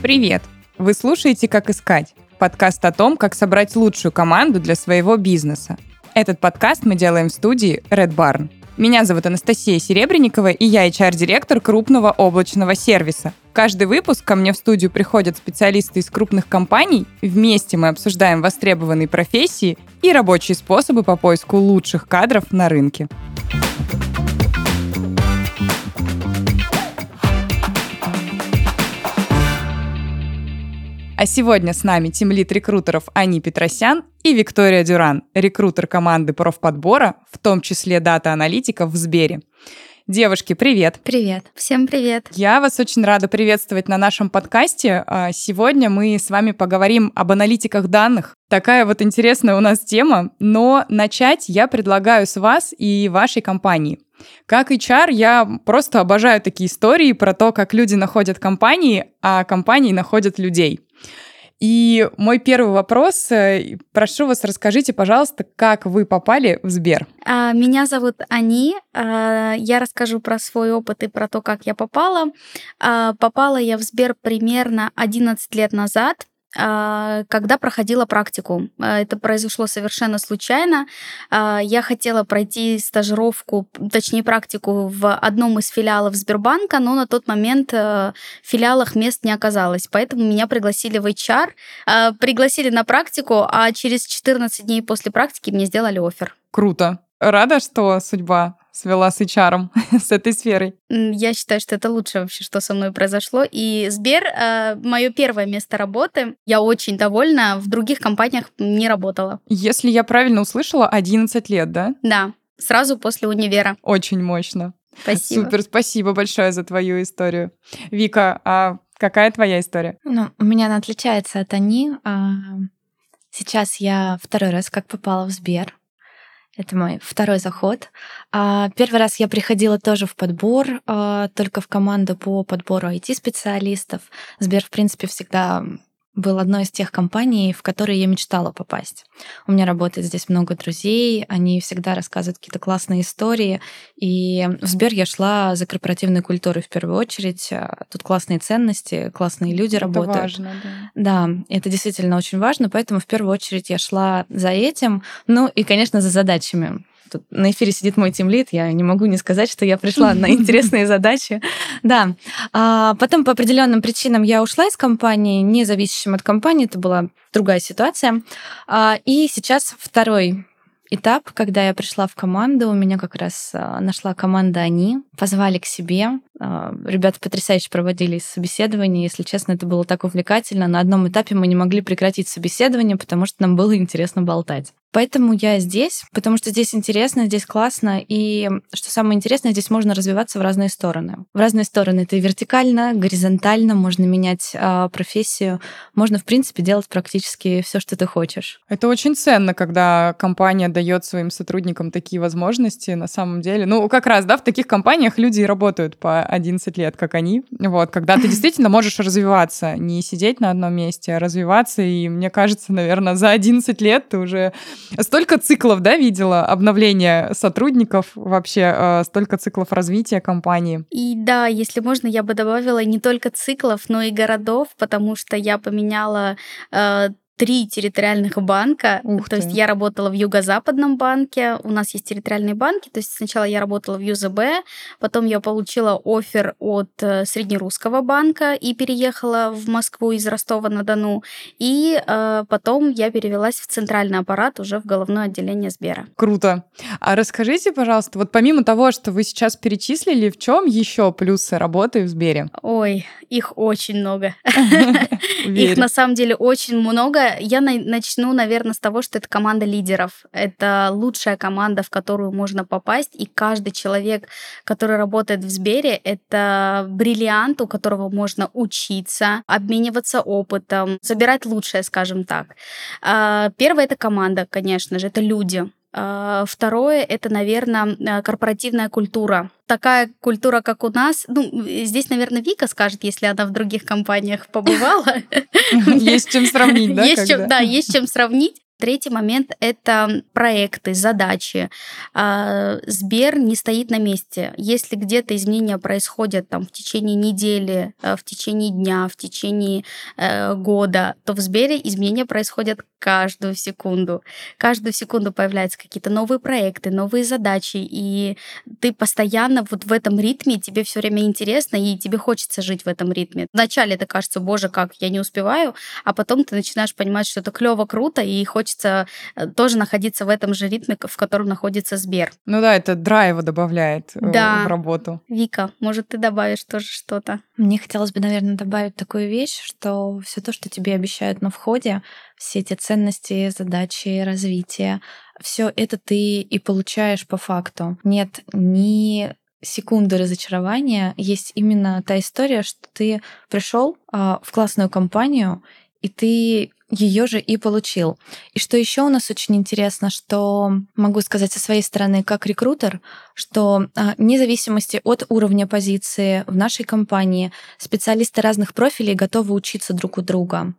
Привет! Вы слушаете «Как искать» — подкаст о том, как собрать лучшую команду для своего бизнеса. Этот подкаст мы делаем в студии Red Barn. Меня зовут Анастасия Серебренникова, и я HR-директор крупного облачного сервиса. Каждый выпуск ко мне в студию приходят специалисты из крупных компаний. Вместе мы обсуждаем востребованные профессии и рабочие способы по поиску лучших кадров на рынке. А сегодня с нами тимлид рекрутеров Ани Петросян и Виктория Дюран, рекрутер команды профподбора, в том числе дата-аналитиков в Сбере. Девушки, привет! Привет! Всем привет! Я вас очень рада приветствовать на нашем подкасте. Сегодня мы с вами поговорим об аналитиках данных. Такая вот интересная у нас тема, но начать я предлагаю с вас и вашей компании. Как HR я просто обожаю такие истории про то, как люди находят компании, а компании находят людей. И мой первый вопрос, прошу вас, расскажите, пожалуйста, как вы попали в Сбер? Меня зовут Ани, я расскажу про свой опыт и про то, как я попала. Попала я в Сбер примерно 11 лет назад, когда проходила практику. Это произошло совершенно случайно. Я хотела пройти стажировку, точнее практику в одном из филиалов Сбербанка, но на тот момент в филиалах мест не оказалось. Поэтому меня пригласили в HR, пригласили на практику, а через 14 дней после практики мне сделали оффер. Круто. Рада, что судьба свела с HR, с этой сферой. Я считаю, что это лучшее вообще, что со мной произошло. И Сбер — мое первое место работы. Я очень довольна. В других компаниях не работала. Если я правильно услышала, 11 лет, да? Да, сразу после универа. Очень мощно. Спасибо. Супер, спасибо большое за твою историю. Вика, а какая твоя история? У меня она отличается от Ани. Сейчас я второй раз как попала в Сбер. Это мой второй заход. Первый раз я приходила тоже в подбор, только в команду по подбору IT-специалистов. Сбер, в принципе, всегда был одной из тех компаний, в которые я мечтала попасть. У меня работает здесь много друзей, они всегда рассказывают какие-то классные истории. И в Сбер я шла за корпоративной культурой в первую очередь. Тут классные ценности, классные люди работают. Это важно, да. Да, это действительно очень важно, поэтому в первую очередь я шла за этим, ну и, конечно, за задачами. Тут на эфире сидит мой тимлид, я не могу не сказать, что я пришла на интересные задачи. Да. Потом по определенным причинам я ушла из компании, независимым от компании, это была другая ситуация. И сейчас второй этап, когда я пришла в команду, у меня как раз нашла команда Ани, позвали к себе. Ребята потрясающе проводили собеседование, если честно, это было так увлекательно. На одном этапе мы не могли прекратить собеседование, потому что нам было интересно болтать. Поэтому я здесь, потому что здесь интересно, здесь классно, и что самое интересное, здесь можно развиваться в разные стороны. В разные стороны это и вертикально, горизонтально, можно менять профессию, можно, в принципе, делать практически все, что ты хочешь. Это очень ценно, когда компания дает своим сотрудникам такие возможности, на самом деле. Ну, как раз, да, в таких компаниях люди и работают по 11 лет, как они. Вот, когда ты действительно можешь развиваться, не сидеть на одном месте, а развиваться, и мне кажется, наверное, за 11 лет ты уже столько циклов, да, видела обновления сотрудников, вообще столько циклов развития компании. И да, если можно, я бы добавила не только циклов, но и городов, потому что я поменяла 3 территориальных банка. То есть я работала в Юго-Западном банке, у нас есть территориальные банки, то есть сначала я работала в ЮЗБ, потом я получила оффер от Среднерусского банка и переехала в Москву из Ростова-на-Дону, и потом я перевелась в центральный аппарат уже в головное отделение Сбера. Круто. А расскажите, пожалуйста, вот помимо того, что вы сейчас перечислили, в чем еще плюсы работы в Сбере? Ой, их очень много. Их на самом деле очень много. Я начну, наверное, с того, что это команда лидеров. Это лучшая команда, в которую можно попасть, и каждый человек, который работает в Сбере, это бриллиант, у которого можно учиться, обмениваться опытом, собирать лучшее, скажем так. Первое — это команда, конечно же, это люди. Второе — это, наверное, корпоративная культура. Такая культура, как у нас, здесь, наверное, Вика скажет, если она в других компаниях побывала. Есть чем сравнить, да? Да, есть чем сравнить. Третий момент — это проекты, задачи. Сбер не стоит на месте. Если где-то изменения происходят там, в течение недели, в течение дня, в течение года, то в Сбере изменения происходят каждую секунду. Каждую секунду появляются какие-то новые проекты, новые задачи, и ты постоянно вот в этом ритме, тебе все время интересно, и тебе хочется жить в этом ритме. Вначале это кажется, боже, как я не успеваю, а потом ты начинаешь понимать, что это клево, круто, и хочется тоже находиться в этом же ритме, в котором находится Сбер. Ну да, это драйва добавляет в работу. Вика, может, ты добавишь тоже что-то? Мне хотелось бы, наверное, добавить такую вещь, что все то, что тебе обещают на входе, все эти ценности, задачи, развитие, все это ты и получаешь по факту. Нет ни секунды разочарования. Есть именно та история, что ты пришел в классную компанию, и ты ее же и получил. И что еще у нас очень интересно, что могу сказать со своей стороны как рекрутер, что вне зависимости от уровня позиции в нашей компании специалисты разных профилей готовы учиться друг у друга.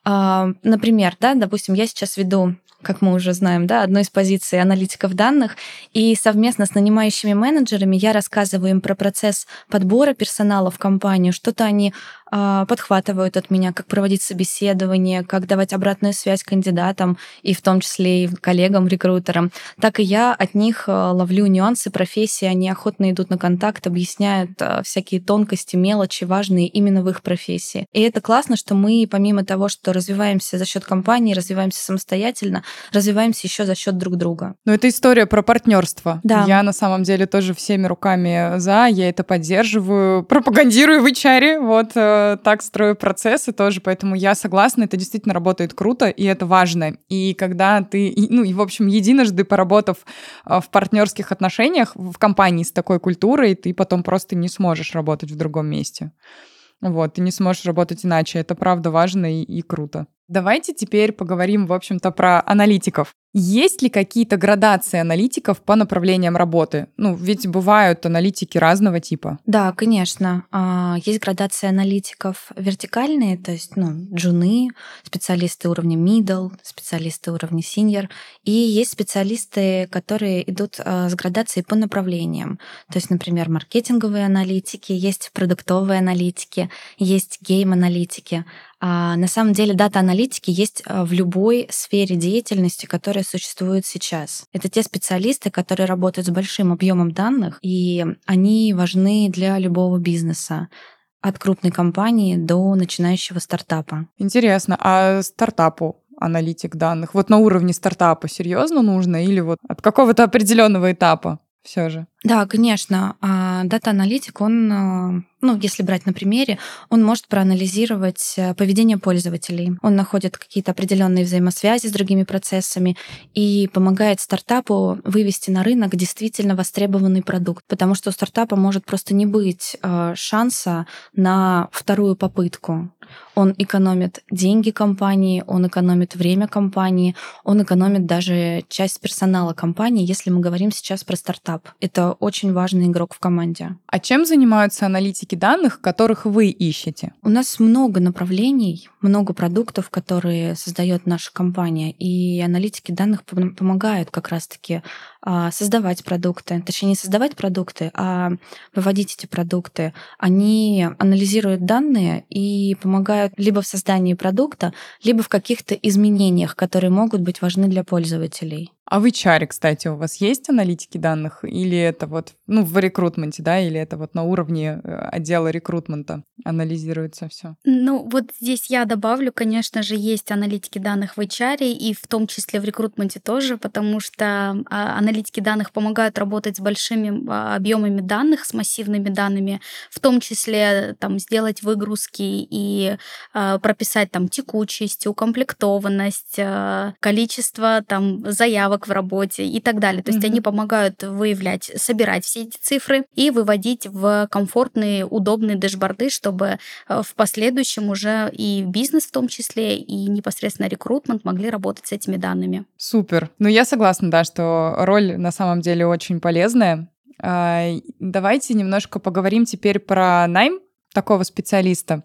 Например, допустим, я сейчас веду, как мы уже знаем, одну из позиций аналитиков данных, и совместно с нанимающими менеджерами я рассказываю им про процесс подбора персонала в компанию, что-то они подхватывают от меня, как проводить собеседование, как давать обратную связь кандидатам, и в том числе и коллегам, рекрутерам. Так и я от них ловлю нюансы профессии, они охотно идут на контакт, объясняют всякие тонкости, мелочи, важные именно в их профессии. И это классно, что мы, помимо того, что развиваемся за счет компании, развиваемся самостоятельно, развиваемся еще за счет друг друга. Но это история про партнерство. Да. Я на самом деле тоже всеми руками за, я это поддерживаю, пропагандирую в HR, вот так строю процессы тоже, поэтому я согласна, это действительно работает круто, и это важно. И когда ты, в общем, единожды поработав в партнерских отношениях в компании с такой культурой, ты потом просто не сможешь работать в другом месте. Вот, ты не сможешь работать иначе. Это правда важно и круто. Давайте теперь поговорим, в общем-то, про аналитиков. Есть ли какие-то градации аналитиков по направлениям работы? Ведь бывают аналитики разного типа. Да, конечно. Есть градация аналитиков вертикальные, то есть джуны, специалисты уровня middle, специалисты уровня senior. И есть специалисты, которые идут с градацией по направлениям. То есть, например, маркетинговые аналитики, есть продуктовые аналитики, есть гейм-аналитики. На самом деле дата-аналитики есть в любой сфере деятельности, которая существует сейчас. Это те специалисты, которые работают с большим объемом данных, и они важны для любого бизнеса, от крупной компании до начинающего стартапа. Интересно, а стартапу аналитик данных вот на уровне стартапа серьезно нужно или вот от какого-то определенного этапа все же? Да, конечно. Дата-аналитик, он, если брать на примере, он может проанализировать поведение пользователей. Он находит какие-то определенные взаимосвязи с другими процессами и помогает стартапу вывести на рынок действительно востребованный продукт. Потому что у стартапа может просто не быть шанса на вторую попытку. Он экономит деньги компании, он экономит время компании, он экономит даже часть персонала компании, если мы говорим сейчас про стартап. Это очень важный игрок в команде. А чем занимаются аналитики данных, которых вы ищете? У нас много направлений, много продуктов, которые создает наша компания, и аналитики данных помогают как раз-таки создавать продукты. Точнее, не создавать продукты, а выводить эти продукты. Они анализируют данные и помогают либо в создании продукта, либо в каких-то изменениях, которые могут быть важны для пользователей. А в HR, кстати, у вас есть аналитики данных? Или это вот, в рекрутменте, или это вот на уровне отдела рекрутмента анализируется все? Вот здесь я добавлю, конечно же, есть аналитики данных в HR, и в том числе в рекрутменте тоже, потому что аналитики данных помогают работать с большими объемами данных, с массивными данными, в том числе сделать выгрузки и прописать текучесть, укомплектованность, количество заявок в работе и так далее. То есть они помогают выявлять, собирать все эти цифры и выводить в комфортные, удобные дэшборды, чтобы в последующем уже и бизнес в том числе, и непосредственно рекрутмент могли работать с этими данными. Супер. Я согласна, что роль на самом деле очень полезная. Давайте немножко поговорим теперь про найм. такого специалиста.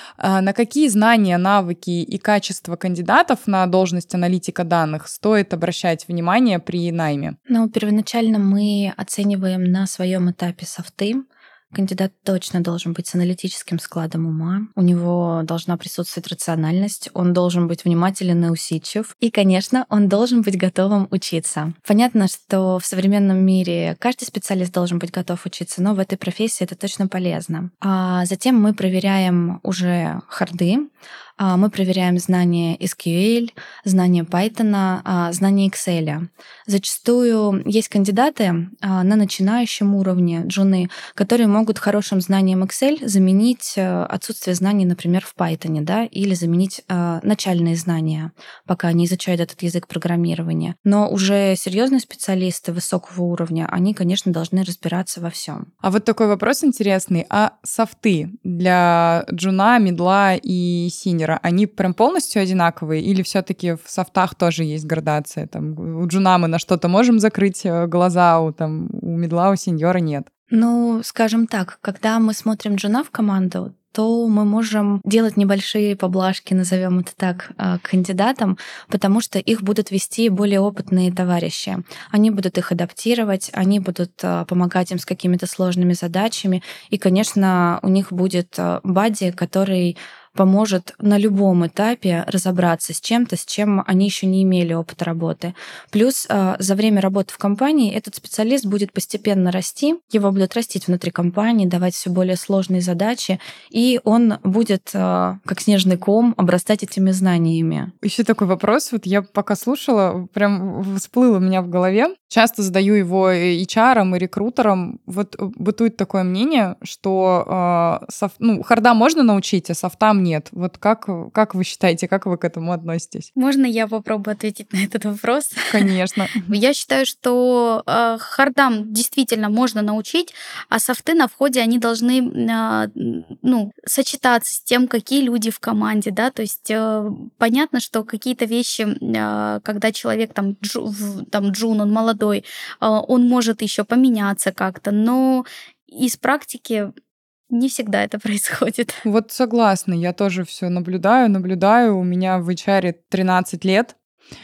На какие знания, навыки и качества кандидатов на должность аналитика данных стоит обращать внимание при найме? Ну, первоначально мы оцениваем на своем этапе софты. Кандидат точно должен быть с аналитическим складом ума, у него должна присутствовать рациональность, он должен быть внимателен и усидчив, и, конечно, он должен быть готовым учиться. Понятно, что в современном мире каждый специалист должен быть готов учиться, но в этой профессии это точно полезно. А затем мы проверяем уже харды, мы проверяем знания SQL, знания Python, знания Excel. Зачастую есть кандидаты на начинающем уровне, джуны, которые могут хорошим знанием Excel заменить отсутствие знаний, например, в Python, да, или заменить начальные знания, пока они изучают этот язык программирования. Но уже серьезные специалисты высокого уровня, они, конечно, должны разбираться во всем. А вот такой вопрос интересный. А софты для джуна, мидла и синера, они прям полностью одинаковые или все-таки в софтах тоже есть градация? Там, у джуна мы на что-то можем закрыть глаза, у мидла, у сеньора нет? Ну, скажем так, когда мы смотрим джуна в команду, то мы можем делать небольшие поблажки, назовем это так, к кандидатам, потому что их будут вести более опытные товарищи. Они будут их адаптировать, они будут помогать им с какими-то сложными задачами, и, конечно, у них будет бадди, который поможет на любом этапе разобраться с чем-то, с чем они еще не имели опыта работы. Плюс за время работы в компании этот специалист будет постепенно расти, его будут растить внутри компании, давать все более сложные задачи, и он будет, как снежный ком, обрастать этими знаниями. Еще такой вопрос, вот я пока слушала, прям всплыл у меня в голове. Часто задаю его HR и рекрутерам. Вот бытует такое мнение, что харда можно научить, а софтам нет. Вот как вы считаете, как вы к этому относитесь? Можно я попробую ответить на этот вопрос? Конечно. Я считаю, что хардам действительно можно научить, а софты на входе, они должны сочетаться с тем, какие люди в команде, да, то есть понятно, что какие-то вещи, когда человек джун, он молодой, он может еще поменяться как-то, но из практики не всегда это происходит. Вот согласна, я тоже все наблюдаю. У меня в HR 13 лет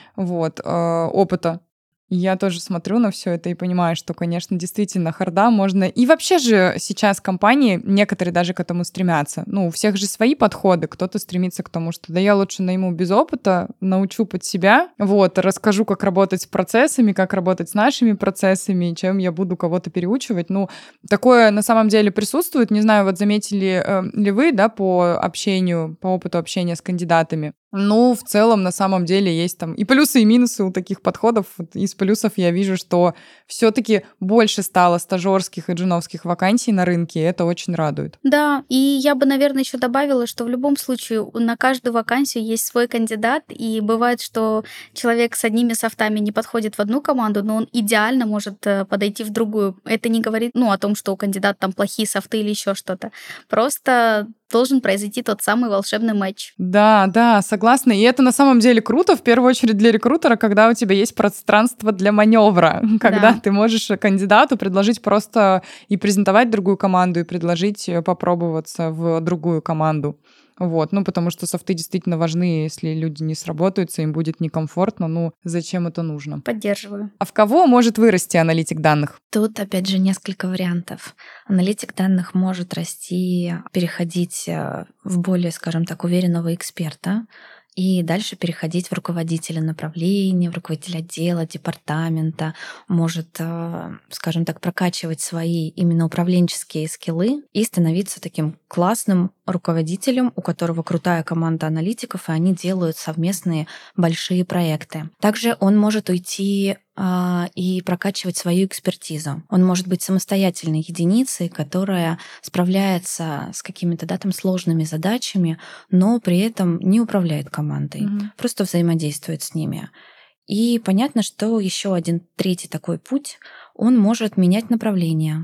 опыта. Я тоже смотрю на все это и понимаю, что, конечно, действительно харда можно... И вообще же сейчас компании, некоторые даже к этому стремятся. У всех же свои подходы. Кто-то стремится к тому, что да я лучше найму без опыта, научу под себя, расскажу, как работать с процессами, как работать с нашими процессами, чем я буду кого-то переучивать. Такое на самом деле присутствует. Не знаю, заметили ли вы, да, по опыту общения с кандидатами. В целом, на самом деле, есть там и плюсы, и минусы у таких подходов. Из плюсов я вижу, что все-таки больше стало стажерских и джуновских вакансий на рынке, и это очень радует. Да, и я бы, наверное, еще добавила, что в любом случае на каждую вакансию есть свой кандидат, и бывает, что человек с одними софтами не подходит в одну команду, но он идеально может подойти в другую. Это не говорит, о том, что у кандидата там плохие софты или еще что-то. Просто должен произойти тот самый волшебный матч. Да, согласна. И это на самом деле круто, в первую очередь для рекрутера, когда у тебя есть пространство для маневра, когда ты можешь кандидату предложить просто и презентовать другую команду, и предложить попробоваться в другую команду. Потому что софты действительно важны, если люди не сработаются, им будет некомфортно, зачем это нужно? Поддерживаю. А в кого может вырасти аналитик данных? Тут, опять же, несколько вариантов. Аналитик данных может расти, переходить в более, скажем так, уверенного эксперта, и дальше переходить в руководителя направления, в руководителя отдела, департамента, может, скажем так, прокачивать свои именно управленческие скиллы и становиться таким классным руководителем, у которого крутая команда аналитиков, и они делают совместные большие проекты. Также он может уйти и прокачивать свою экспертизу. Он может быть самостоятельной единицей, которая справляется с какими-то сложными задачами, но при этом не управляет командой, просто взаимодействует с ними. И понятно, что еще один третий такой путь, он может менять направление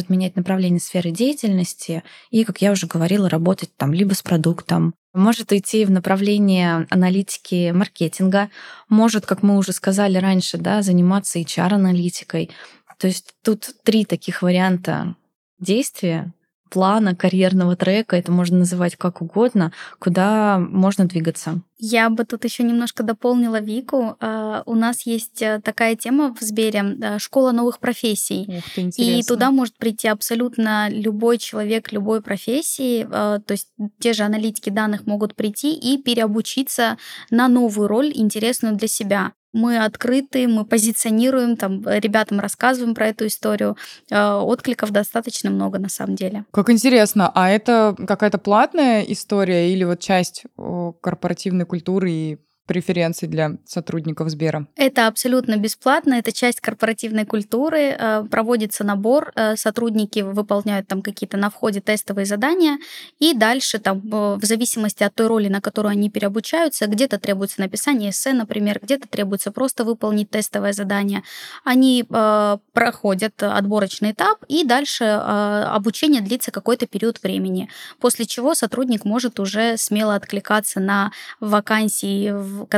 сферы деятельности и, как я уже говорила, работать либо с продуктом, может уйти в направление аналитики маркетинга, может, как мы уже сказали раньше, заниматься HR-аналитикой. То есть тут 3 таких варианта действия, плана, карьерного трека, это можно называть как угодно, куда можно двигаться. Я бы тут еще немножко дополнила Вику. У нас есть такая тема в Сбере — школа новых профессий. Ух ты, интересно. И туда может прийти абсолютно любой человек любой профессии. То есть те же аналитики данных могут прийти и переобучиться на новую роль, интересную для себя. Мы открыты, мы позиционируем, там, ребятам рассказываем про эту историю. Откликов достаточно много, на самом деле. Как интересно, а это какая-то платная история или вот часть корпоративной культуры и преференций для сотрудников Сбера? Это абсолютно бесплатно, это часть корпоративной культуры, проводится набор, сотрудники выполняют там какие-то на входе тестовые задания, и дальше там в зависимости от той роли, на которую они переобучаются, где-то требуется написание эссе, например, где-то требуется просто выполнить тестовое задание. Они проходят отборочный этап, и дальше обучение длится какой-то период времени, после чего сотрудник может уже смело откликаться на вакансии,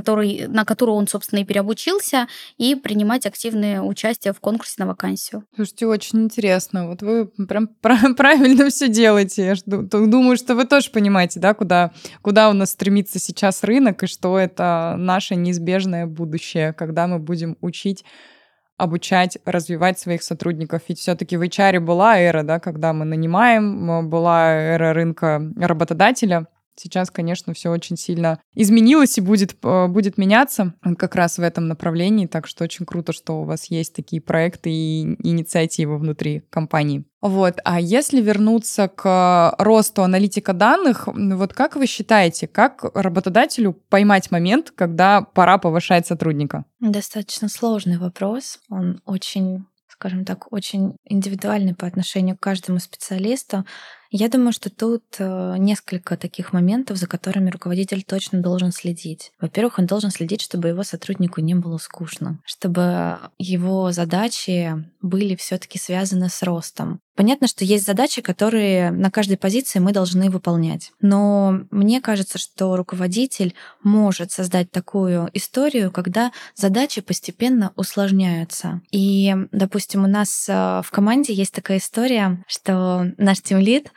на которую он, собственно, и переобучился, и принимать активное участие в конкурсе на вакансию. Слушайте, очень интересно. Вот вы прям правильно все делаете. Я думаю, что вы тоже понимаете, да, куда у нас стремится сейчас рынок, и что это наше неизбежное будущее, когда мы будем учить, обучать, развивать своих сотрудников. Ведь все-таки в HR была эра, да, когда мы нанимаем, была эра рынка работодателя. Сейчас, конечно, все очень сильно изменилось и будет меняться как раз в этом направлении. Так что очень круто, что у вас есть такие проекты и инициативы внутри компании. Вот. А если вернуться к росту аналитика данных, вот как вы считаете, как работодателю поймать момент, когда пора повышать сотрудника? Достаточно сложный вопрос. Он очень, скажем так, очень индивидуальный по отношению к каждому специалисту. Я думаю, что тут несколько таких моментов, за которыми руководитель точно должен следить. Во-первых, он должен следить, чтобы его сотруднику не было скучно, чтобы его задачи были все-таки связаны с ростом. Понятно, что есть задачи, которые на каждой позиции мы должны выполнять. Но мне кажется, что руководитель может создать такую историю, когда задачи постепенно усложняются. И, допустим, у нас в команде есть такая история, что наш тимлид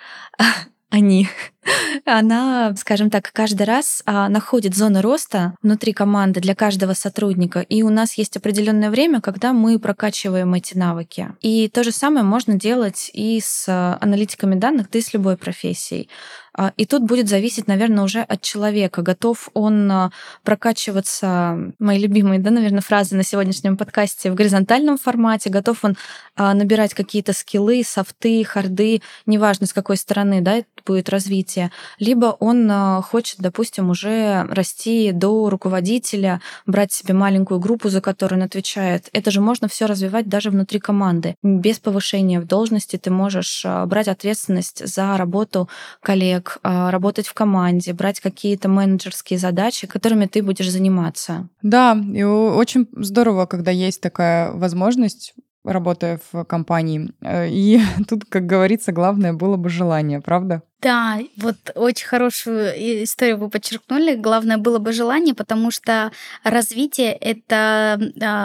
она, скажем так, каждый раз находит зоны роста внутри команды для каждого сотрудника, и у нас есть определенное время, когда мы прокачиваем эти навыки. И то же самое можно делать и с аналитиками данных, да и с любой профессией. И тут будет зависеть, наверное, уже от человека. Готов он прокачиваться, мои любимые, да, наверное, фразы на сегодняшнем подкасте, в горизонтальном формате, готов он набирать какие-то скиллы, софты, харды, неважно, с какой стороны, да, это будет развитие. Либо он хочет, допустим, уже расти до руководителя, брать себе маленькую группу, за которую он отвечает. Это же можно все развивать даже внутри команды. Без повышения в должности ты можешь брать ответственность за работу коллег, работать в команде, брать какие-то менеджерские задачи, которыми ты будешь заниматься. Да, и очень здорово, когда есть такая возможность, работая в компании. И тут, как говорится, главное было бы желание, правда? Да, вот очень хорошую историю вы подчеркнули. Главное было бы желание, потому что развитие — это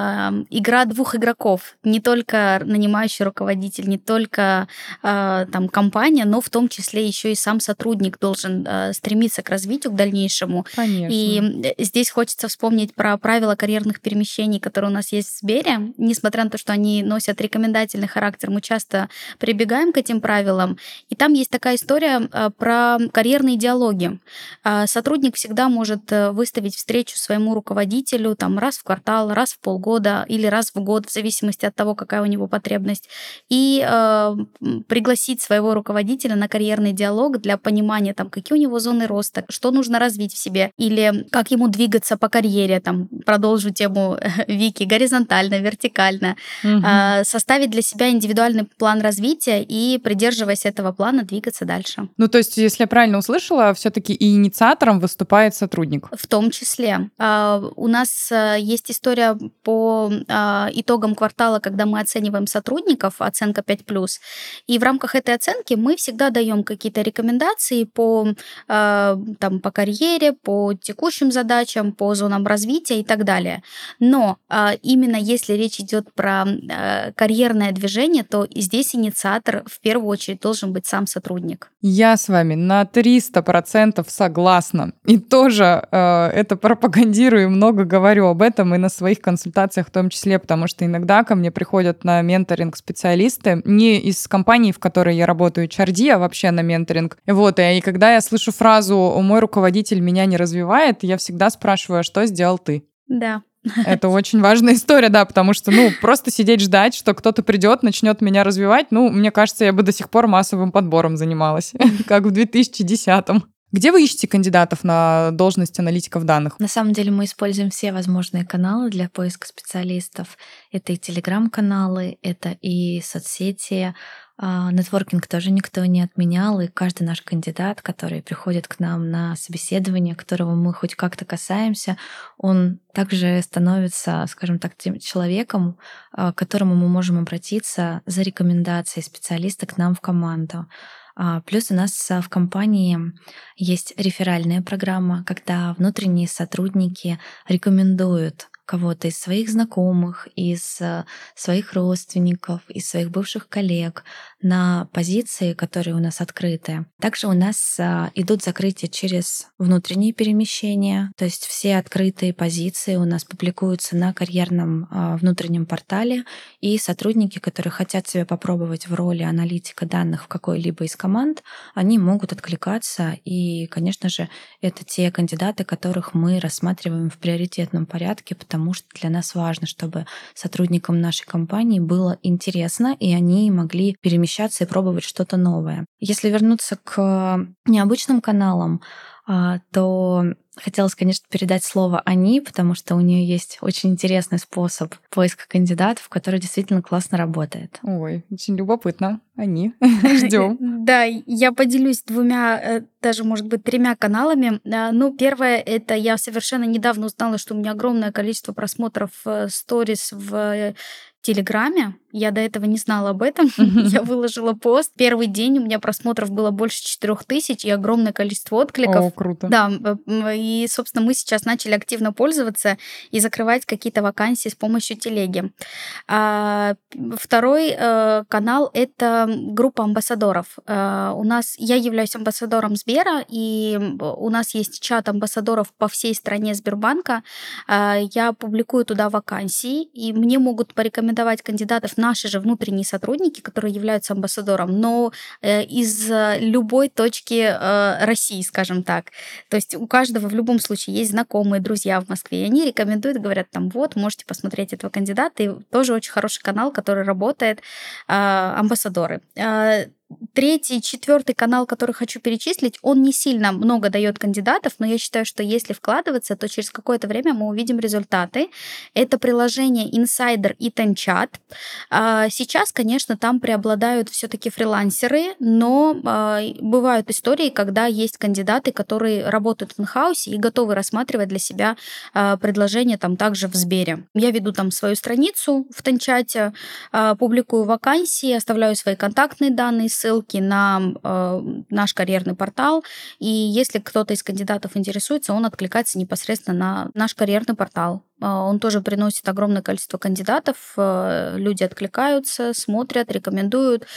игра двух игроков. Не только нанимающий руководитель, не только там компания, но в том числе еще и сам сотрудник должен стремиться к развитию, к дальнейшему. Конечно. И здесь хочется вспомнить про правила карьерных перемещений, которые у нас есть в Сбере. Несмотря на то, что они носят рекомендательный характер, мы часто прибегаем к этим правилам. И там есть такая история про карьерные диалоги. Сотрудник всегда может выставить встречу своему руководителю там, раз в квартал, раз в полгода или раз в год, в зависимости от того, какая у него потребность, и пригласить своего руководителя на карьерный диалог для понимания, там, какие у него зоны роста, что нужно развить в себе, или как ему двигаться по карьере, там, продолжу тему Вики, горизонтально, вертикально, составить для себя индивидуальный план развития и, придерживаясь этого плана, двигаться дальше. Ну, то есть, если я правильно услышала, все-таки и инициатором выступает сотрудник. В том числе. У нас есть история по итогам квартала, когда мы оцениваем сотрудников, оценка 5+. И в рамках этой оценки мы всегда даем какие-то рекомендации по карьере, по текущим задачам, по зонам развития и так далее. Но именно если речь идет про карьерное движение, то здесь инициатор в первую очередь должен быть сам сотрудник. Я с вами на 300% согласна. И тоже это пропагандирую и много говорю об этом и на своих консультациях в том числе, потому что иногда ко мне приходят на менторинг специалисты не из компании, в которой я работаю, HRD, а вообще на менторинг. Вот, и когда я слышу фразу «мой руководитель меня не развивает», я всегда спрашиваю: что сделал ты? Да. Это очень важная история, да, потому что, просто сидеть ждать, что кто-то придет, начнет меня развивать, мне кажется, я бы до сих пор массовым подбором занималась, как в 2010-м. Где вы ищете кандидатов на должность аналитиков данных? На самом деле мы используем все возможные каналы для поиска специалистов. Это и телеграм-каналы, это и соцсети. Нетворкинг тоже никто не отменял, и каждый наш кандидат, который приходит к нам на собеседование, которого мы хоть как-то касаемся, он также становится, скажем так, тем человеком, к которому мы можем обратиться за рекомендацией специалиста к нам в команду. Плюс у нас в компании есть реферальная программа, когда внутренние сотрудники рекомендуют кого-то из своих знакомых, из своих родственников, из своих бывших коллег на позиции, которые у нас открыты. Также у нас идут закрытия через внутренние перемещения, то есть все открытые позиции у нас публикуются на карьерном внутреннем портале, и сотрудники, которые хотят себя попробовать в роли аналитика данных в какой-либо из команд, они могут откликаться, и, конечно же, это те кандидаты, которых мы рассматриваем в приоритетном порядке, потому что для нас важно, чтобы сотрудникам нашей компании было интересно, и они могли перемещаться и пробовать что-то новое. Если вернуться к необычным каналам, то хотелось, конечно, передать слово Ани, потому что у нее есть очень интересный способ поиска кандидатов, который действительно классно работает. Ой, очень любопытно. Ани, ждем. Да, я поделюсь 2, даже, может быть, 3 каналами. Первое — это я совершенно недавно узнала, что у меня огромное количество просмотров сторис в Телеграме. Я до этого не знала об этом. Я выложила пост. Первый день у меня просмотров было больше 4000 и огромное количество откликов. О, круто. Да, и, собственно, мы сейчас начали активно пользоваться и закрывать какие-то вакансии с помощью телеги. Второй канал — это группа амбассадоров. Я являюсь амбассадором Сбера, и у нас есть чат амбассадоров по всей стране Сбербанка. Я публикую туда вакансии, и мне могут порекомендовать кандидатов наши же внутренние сотрудники, которые являются амбассадором, но из любой точки России, скажем так. То есть у каждого в любом случае есть знакомые, друзья в Москве, и они рекомендуют, говорят, можете посмотреть этого кандидата, и тоже очень хороший канал, который работает, амбассадоры. Третий, 4 канал, который хочу перечислить, он не сильно много дает кандидатов, но я считаю, что если вкладываться, то через какое-то время мы увидим результаты. Это приложение Insider и TimeChat. Сейчас, конечно, там преобладают все-таки фрилансеры, но бывают истории, когда есть кандидаты, которые работают в инхаусе и готовы рассматривать для себя предложения там также в Сбере. Я веду там свою страницу в TimeChat, публикую вакансии, оставляю свои контактные данные, ссылки на наш карьерный портал, и если кто-то из кандидатов интересуется, он откликается непосредственно на наш карьерный портал. Он тоже приносит огромное количество кандидатов, люди откликаются, смотрят, рекомендуют,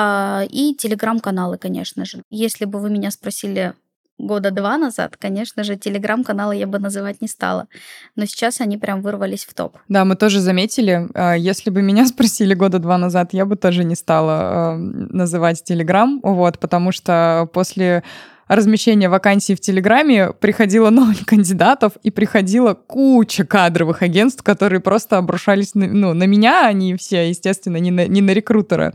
и телеграм-каналы, конечно же. Если бы вы меня спросили 2 года назад, конечно же, телеграм-каналы я бы называть не стала. Но сейчас они прям вырвались в топ. Да, мы тоже заметили. Если бы меня спросили 2 года назад, я бы тоже не стала называть телеграм, потому что после размещения вакансий в Телеграме приходило много кандидатов и приходила куча кадровых агентств, которые просто обрушались на меня, они все, естественно, не на рекрутера.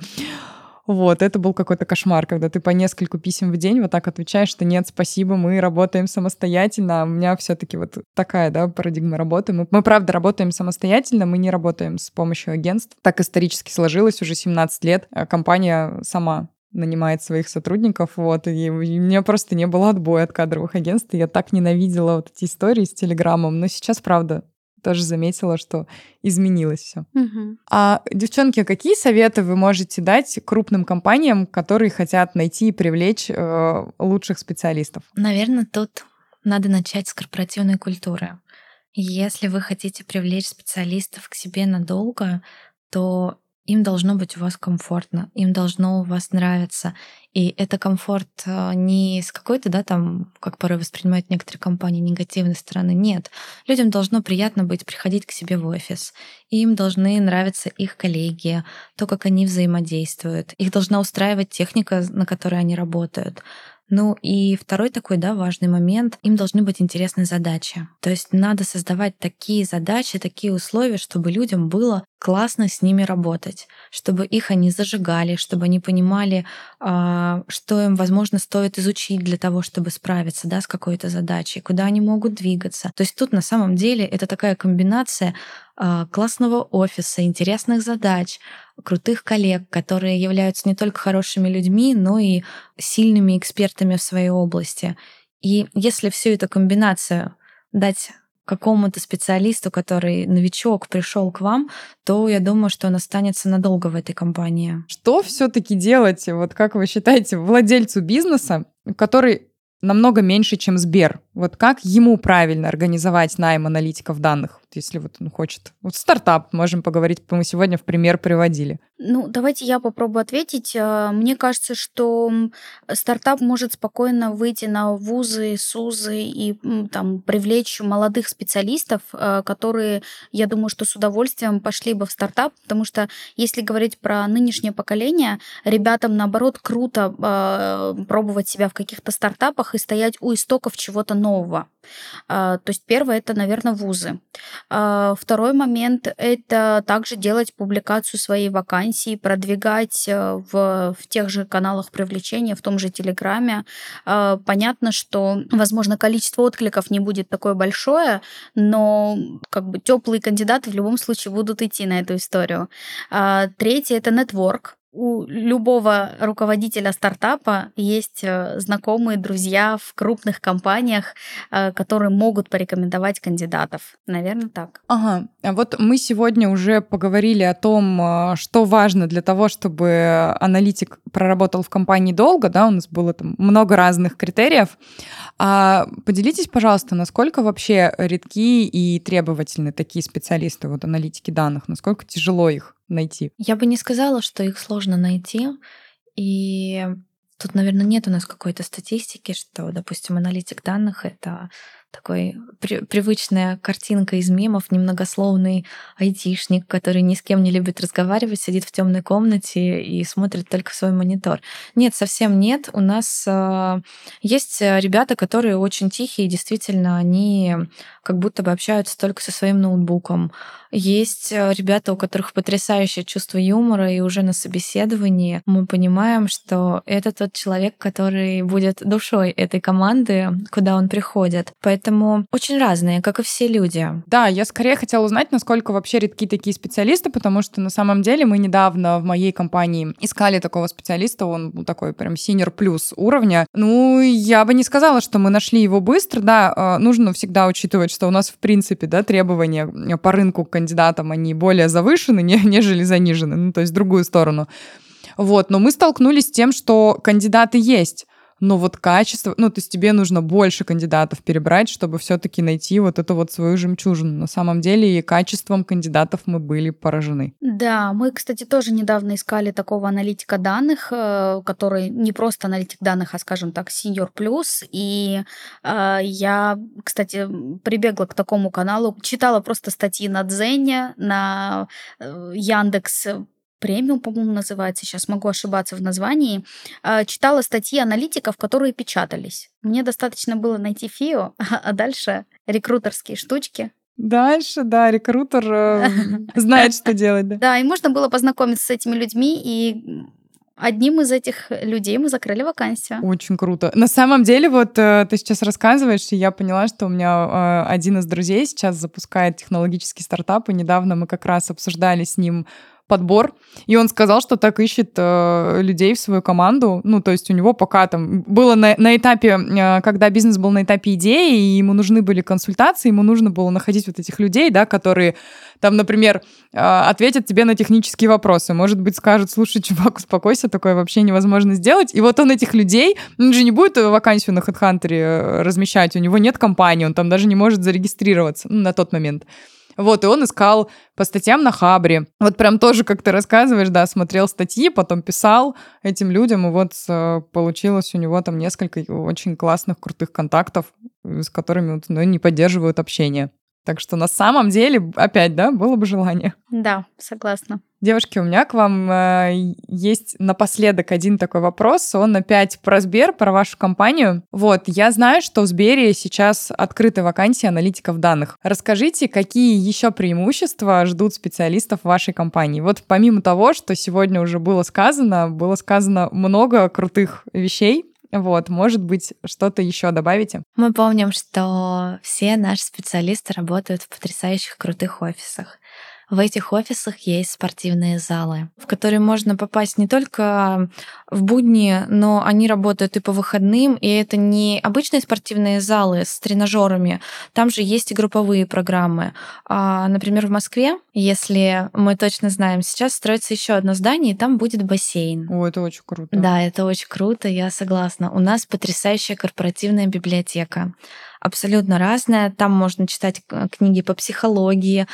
Это был какой-то кошмар, когда ты по нескольку писем в день вот так отвечаешь, что нет, спасибо, мы работаем самостоятельно. У меня все-таки такая, парадигма работы. Мы правда работаем самостоятельно, мы не работаем с помощью агентств. Так исторически сложилось, уже 17 лет компания сама нанимает своих сотрудников, вот, и у меня просто не было отбоя от кадровых агентств, я так ненавидела вот эти истории с Телеграмом, но сейчас, правда, тоже заметила, что изменилось все. А, девчонки, какие советы вы можете дать крупным компаниям, которые хотят найти и привлечь лучших специалистов? Наверное, тут надо начать с корпоративной культуры. Если вы хотите привлечь специалистов к себе надолго, то им должно быть у вас комфортно, им должно у вас нравиться. И это комфорт не с какой-то, да, там, как порой воспринимают некоторые компании, негативной стороны. Нет. Людям должно приятно быть приходить к себе в офис. Им должны нравиться их коллеги, то, как они взаимодействуют. Их должна устраивать техника, на которой они работают. Ну и второй такой, да, важный момент, им должны быть интересные задачи. То есть надо создавать такие задачи, такие условия, чтобы людям было классно с ними работать, чтобы их они зажигали, чтобы они понимали, что им, возможно, стоит изучить для того, чтобы справиться, да, с какой-то задачей, куда они могут двигаться. То есть тут на самом деле это такая комбинация классного офиса, интересных задач, крутых коллег, которые являются не только хорошими людьми, но и сильными экспертами в своей области. И если всю эту комбинацию дать какому-то специалисту, который новичок, пришел к вам, то я думаю, что он останется надолго в этой компании. Что все-таки делать, вот как вы считаете, владельцу бизнеса, который намного меньше, чем Сбер? Вот как ему правильно организовать найм аналитиков данных, если вот он хочет? Вот стартап, можем поговорить, мы сегодня в пример приводили. Ну, давайте я попробую ответить. Мне кажется, что стартап может спокойно выйти на вузы, СУЗы и там привлечь молодых специалистов, которые, я думаю, что с удовольствием пошли бы в стартап, потому что если говорить про нынешнее поколение, ребятам, наоборот, круто пробовать себя в каких-то стартапах и стоять у истоков чего-то нового. То есть первое — это, наверное, вузы. Второй момент — это также делать публикацию своей вакансии, продвигать в тех же каналах привлечения, в том же Телеграме. Понятно, что, возможно, количество откликов не будет такое большое, но как бы теплые кандидаты в любом случае будут идти на эту историю. Третье — это нетворк. У любого руководителя стартапа есть знакомые, друзья в крупных компаниях, которые могут порекомендовать кандидатов. Наверное, так. Ага. А вот мы сегодня уже поговорили о том, что важно для того, чтобы аналитик проработал в компании долго, да, у нас было там много разных критериев. А поделитесь, пожалуйста, насколько вообще редки и требовательны такие специалисты, вот аналитики данных, насколько тяжело их найти? Я бы не сказала, что их сложно найти. И тут, наверное, нет у нас какой-то статистики, что, допустим, аналитик данных — это такой привычная картинка из мемов, немногословный айтишник, который ни с кем не любит разговаривать, сидит в темной комнате и смотрит только в свой монитор. Нет, совсем нет. У нас есть ребята, которые очень тихие, действительно, они как будто бы общаются только со своим ноутбуком. Есть ребята, у которых потрясающее чувство юмора, и уже на собеседовании мы понимаем, что это тот человек, который будет душой этой команды, куда он приходит. Поэтому очень разные, как и все люди. Да, я скорее хотела узнать, насколько вообще редки такие специалисты, потому что на самом деле мы недавно в моей компании искали такого специалиста, он был такой прям senior плюс уровня. Ну, я бы не сказала, что мы нашли его быстро, да, нужно всегда учитывать, что у нас в принципе, да, требования по рынку к кандидатам, они более завышены, нежели занижены, ну, то есть в другую сторону. Вот, но мы столкнулись с тем, что кандидаты есть, но вот качество, ну, то есть тебе нужно больше кандидатов перебрать, чтобы все-таки найти вот эту вот свою жемчужину. На самом деле и качеством кандидатов мы были поражены. Да, мы, кстати, тоже недавно искали такого аналитика данных, который не просто аналитик данных, а, скажем так, senior плюс. И я, кстати, прибегла к такому каналу, читала просто статьи на Дзене, на Яндекс Премиум, по-моему, называется, сейчас могу ошибаться в названии, читала статьи аналитиков, которые печатались. Мне достаточно было найти ФИО, а дальше рекрутерские штучки. Дальше, да, рекрутер знает, что делать. Да. Да, и можно было познакомиться с этими людьми, и одним из этих людей мы закрыли вакансию. Очень круто. На самом деле, вот ты сейчас рассказываешь, и я поняла, что у меня один из друзей сейчас запускает технологический стартап, и недавно мы как раз обсуждали с ним подбор, и он сказал, что так ищет людей в свою команду. Ну, то есть у него пока там было на этапе, когда бизнес был на этапе идеи, и ему нужны были консультации, ему нужно было находить вот этих людей, да, которые там, например, ответят тебе на технические вопросы. Может быть, скажут: слушай, чувак, успокойся, такое вообще невозможно сделать. И вот он этих людей, он же не будет вакансию на HeadHunter размещать, у него нет компании, он там даже не может зарегистрироваться на тот момент. Вот, и он искал по статьям на Хабре. Вот прям тоже, как ты рассказываешь, да, смотрел статьи, потом писал этим людям, и вот получилось у него там несколько очень классных, крутых контактов, с которыми не поддерживают общение. Так что на самом деле, опять, да, было бы желание. Да, согласна. Девушки, у меня к вам есть напоследок один такой вопрос. Он опять про Сбер, про вашу компанию. Вот, я знаю, что в Сбере сейчас открыты вакансии аналитиков данных. Расскажите, какие еще преимущества ждут специалистов в вашей компании? Вот помимо того, что сегодня уже было сказано много крутых вещей. Вот, может быть, что-то еще добавите? Мы помним, что все наши специалисты работают в потрясающих крутых офисах. В этих офисах есть спортивные залы, в которые можно попасть не только в будни, но они работают и по выходным, и это не обычные спортивные залы с тренажерами, там же есть и групповые программы. Например, в Москве, если мы точно знаем, сейчас строится еще одно здание, и там будет бассейн. О, это очень круто. Да, это очень круто, я согласна. У нас потрясающая корпоративная библиотека. Абсолютно разная. Там можно читать книги по психологии,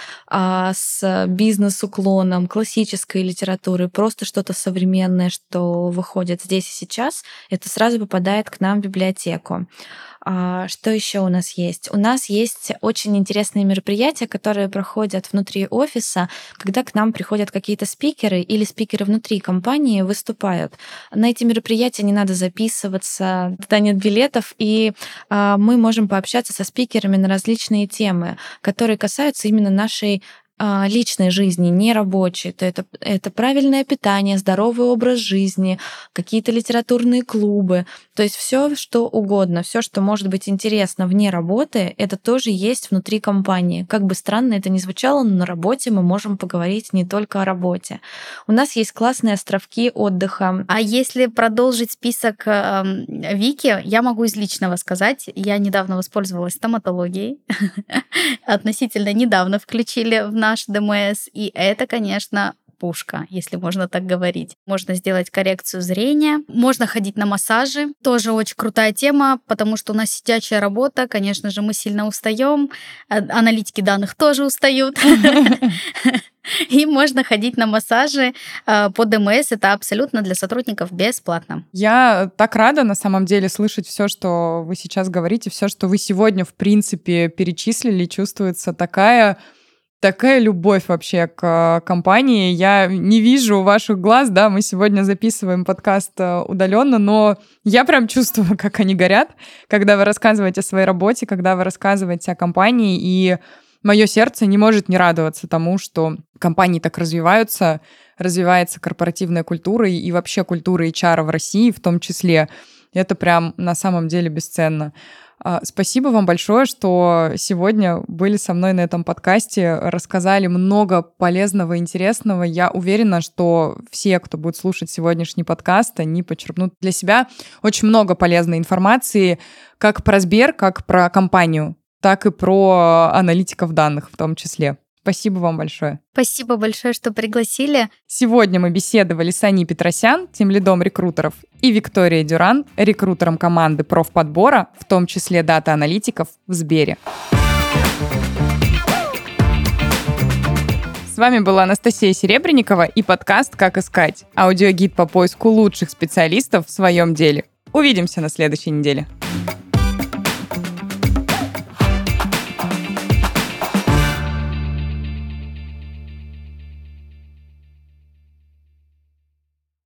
с бизнес-уклоном, классической литературы, просто что-то современное, что выходит здесь и сейчас, это сразу попадает к нам в библиотеку. Что еще у нас есть? У нас есть очень интересные мероприятия, которые проходят внутри офиса, когда к нам приходят какие-то спикеры или спикеры внутри компании выступают. На эти мероприятия не надо записываться, туда нет билетов, и мы можем пообщаться со спикерами на различные темы, которые касаются именно нашей личной жизни, не рабочей. Это правильное питание, здоровый образ жизни, какие-то литературные клубы. То есть все, что угодно, все, что может быть интересно вне работы, это тоже есть внутри компании. Как бы странно это ни звучало, но на работе мы можем поговорить не только о работе. У нас есть классные островки отдыха. А если продолжить список Вики, я могу из личного сказать. Я недавно воспользовалась стоматологией. Относительно недавно включили в наш ДМС, и это, конечно, пушка, если можно так говорить. Можно сделать коррекцию зрения, можно ходить на массажи. Тоже очень крутая тема, потому что у нас сидячая работа, конечно же, мы сильно устаем, аналитики данных тоже устают. И можно ходить на массажи по ДМС. Это абсолютно для сотрудников бесплатно. Я так рада, на самом деле, слышать все, что вы сейчас говорите, все, что вы сегодня, в принципе, перечислили. Чувствуется такая любовь вообще к компании. Я не вижу ваших глаз, да, мы сегодня записываем подкаст удаленно, но я прям чувствую, как они горят, когда вы рассказываете о своей работе, когда вы рассказываете о компании, и мое сердце не может не радоваться тому, что компании так развивается корпоративная культура и вообще культура HR в России в том числе. Это прям на самом деле бесценно. Спасибо вам большое, что сегодня были со мной на этом подкасте, рассказали много полезного и интересного. Я уверена, что все, кто будет слушать сегодняшний подкаст, они почерпнут для себя очень много полезной информации как про Сбер, как про компанию, так и про аналитиков данных в том числе. Спасибо вам большое. Спасибо большое, что пригласили. Сегодня мы беседовали с Аней Петросян, тимлидом рекрутеров, и Викторией Дюран, рекрутером команды профподбора, в том числе дата-аналитиков в Сбере. С вами была Анастасия Серебренникова и подкаст «Как искать» – аудиогид по поиску лучших специалистов в своем деле. Увидимся на следующей неделе.